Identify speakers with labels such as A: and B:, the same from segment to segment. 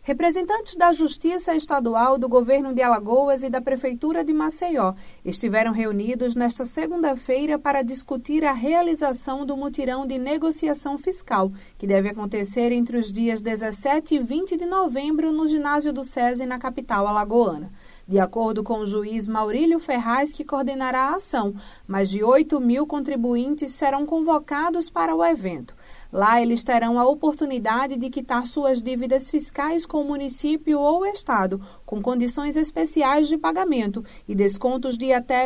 A: Representantes da Justiça Estadual, do Governo de Alagoas e da Prefeitura de Maceió estiveram reunidos nesta segunda-feira para discutir a realização do mutirão de negociação fiscal, que deve acontecer entre os dias 17 e 20 de novembro no ginásio do SESI, na capital alagoana. De acordo com o juiz Maurílio Ferraz, que coordenará a ação, mais de 8.000 contribuintes serão convocados para o evento. Lá eles terão a oportunidade de quitar suas dívidas fiscais com o município ou o estado, com condições especiais de pagamento e descontos de até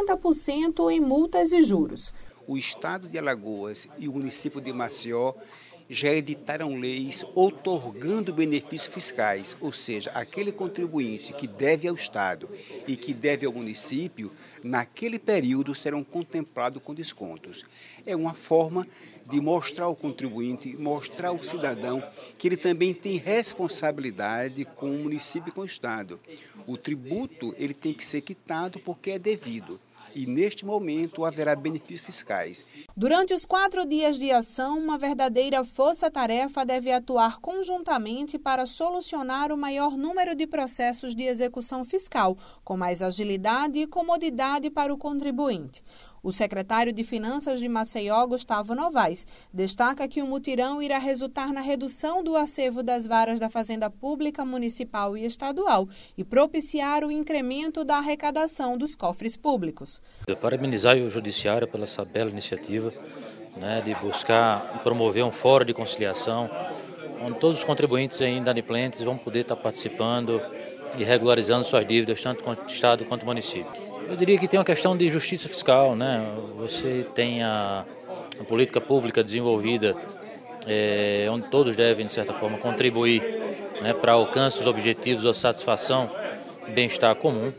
A: 80% em multas e juros.
B: O estado de Alagoas e o município de Maceió já editaram leis outorgando benefícios fiscais, ou seja, aquele contribuinte que deve ao Estado e que deve ao município, naquele período serão contemplados com descontos. É uma forma de mostrar ao contribuinte, mostrar ao cidadão que ele também tem responsabilidade com o município e com o Estado. O tributo ele tem que ser quitado porque é devido. E, neste momento, haverá benefícios fiscais.
A: Durante os 4 dias de ação, uma verdadeira força-tarefa deve atuar conjuntamente para solucionar o maior número de processos de execução fiscal, com mais agilidade e comodidade para o contribuinte. O secretário de Finanças de Maceió, Gustavo Novaes, destaca que o mutirão irá resultar na redução do acervo das varas da Fazenda Pública Municipal e Estadual e propiciar o incremento da arrecadação dos cofres públicos.
C: Parabenizar o Judiciário pela essa bela iniciativa, de buscar e promover um fórum de conciliação, onde todos os contribuintes inadimplentes vão poder estar participando e regularizando suas dívidas, tanto com o Estado quanto o município. Eu diria que tem uma questão de justiça fiscal, Você tem a política pública desenvolvida, onde todos devem, de certa forma, contribuir para alcance dos objetivos da satisfação e bem-estar comum,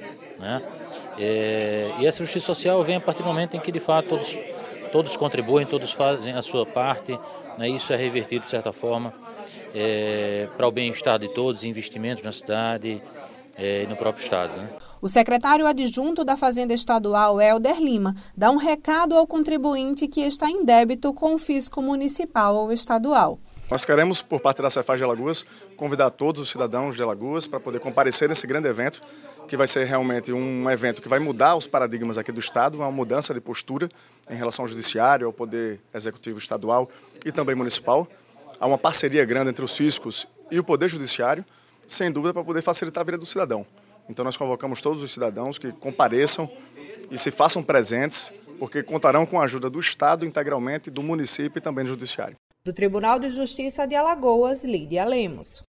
C: E essa justiça social vem a partir do momento em que, de fato, todos contribuem, todos fazem a sua parte, Isso é revertido, de certa forma, para o bem-estar de todos, investimentos na cidade e no próprio Estado,
A: O secretário adjunto da Fazenda Estadual, Helder Lima, dá um recado ao contribuinte que está em débito com o fisco municipal ou estadual.
D: Nós queremos, por parte da Cefaz de Alagoas, convidar todos os cidadãos de Alagoas para poder comparecer nesse grande evento, que vai ser realmente um evento que vai mudar os paradigmas aqui do Estado, uma mudança de postura em relação ao Judiciário, ao Poder Executivo Estadual e também municipal. Há uma parceria grande entre os fiscos e o Poder Judiciário, sem dúvida, para poder facilitar a vida do cidadão. Então nós convocamos todos os cidadãos que compareçam e se façam presentes, porque contarão com a ajuda do Estado integralmente, do município e também do Judiciário.
A: Do Tribunal de Justiça de Alagoas, Lídia Lemos.